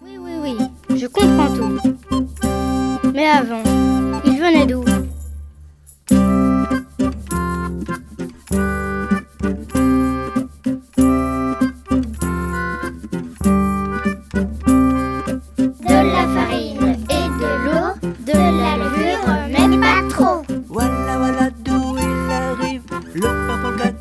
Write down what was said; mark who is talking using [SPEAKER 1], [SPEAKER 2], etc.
[SPEAKER 1] Oui, oui, oui, je comprends tout. Mais avant, il venait d'où?
[SPEAKER 2] De la farine et de l'eau, de la levure, mais pas trop.
[SPEAKER 3] Voilà, voilà d'où il arrive, le papa